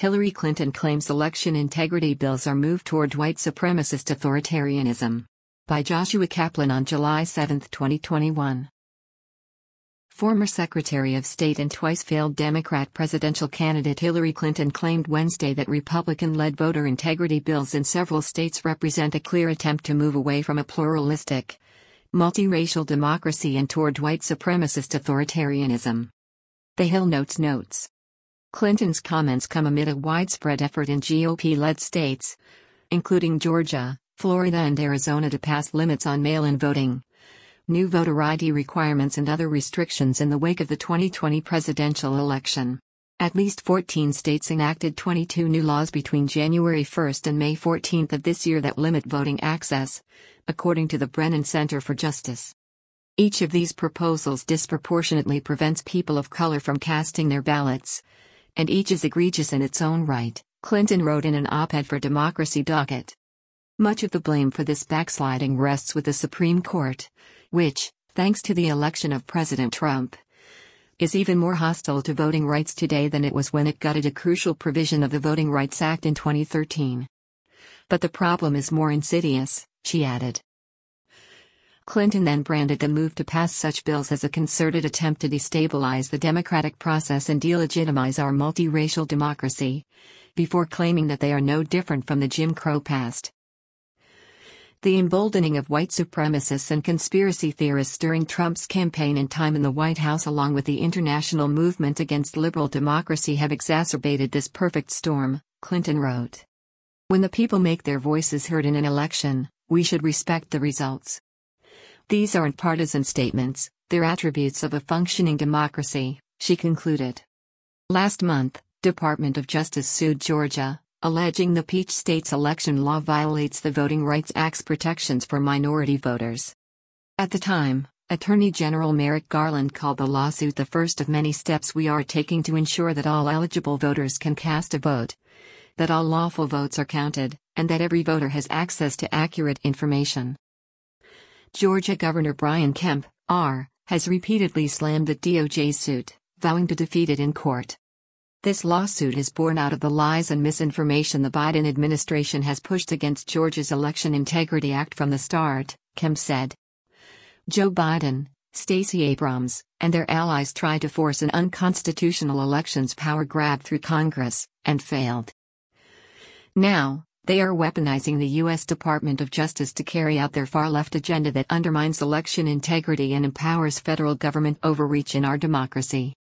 Hillary Clinton claims election integrity bills are move toward white supremacist authoritarianism. By Joshua Kaplan on July 7, 2021. Former Secretary of State and twice failed Democrat presidential candidate Hillary Clinton claimed Wednesday that Republican-led voter integrity bills in several states represent a clear attempt to move away from a pluralistic, multiracial democracy and toward white supremacist authoritarianism. The Hill notes. Clinton's comments come amid a widespread effort in GOP-led states, including Georgia, Florida and Arizona, to pass limits on mail-in voting, new voter ID requirements and other restrictions in the wake of the 2020 presidential election. At least 14 states enacted 22 new laws between January 1 and May 14 of this year that limit voting access, according to the Brennan Center for Justice. Each of these proposals disproportionately prevents people of color from casting their ballots, and each is egregious in its own right, Clinton wrote in an op-ed for Democracy Docket. Much of the blame for this backsliding rests with the Supreme Court, which, thanks to the election of President Trump, is even more hostile to voting rights today than it was when it gutted a crucial provision of the Voting Rights Act in 2013. But the problem is more insidious, she added. Clinton then branded the move to pass such bills as a concerted attempt to destabilize the democratic process and delegitimize our multiracial democracy, before claiming that they are no different from the Jim Crow past. The emboldening of white supremacists and conspiracy theorists during Trump's campaign and time in the White House, along with the international movement against liberal democracy, have exacerbated this perfect storm, Clinton wrote. When the people make their voices heard in an election, we should respect the results. These aren't partisan statements, they're attributes of a functioning democracy, she concluded. Last month, Department of Justice sued Georgia, alleging the Peach State's election law violates the Voting Rights Act's protections for minority voters. At the time, Attorney General Merrick Garland called the lawsuit the first of many steps we are taking to ensure that all eligible voters can cast a vote, that all lawful votes are counted, and that every voter has access to accurate information. Georgia Governor Brian Kemp, R., has repeatedly slammed the DOJ suit, vowing to defeat it in court. This lawsuit is born out of the lies and misinformation the Biden administration has pushed against Georgia's Election Integrity Act from the start, Kemp said. Joe Biden, Stacey Abrams, and their allies tried to force an unconstitutional elections power grab through Congress, and failed. Now, they are weaponizing the U.S. Department of Justice to carry out their far-left agenda that undermines election integrity and empowers federal government overreach in our democracy.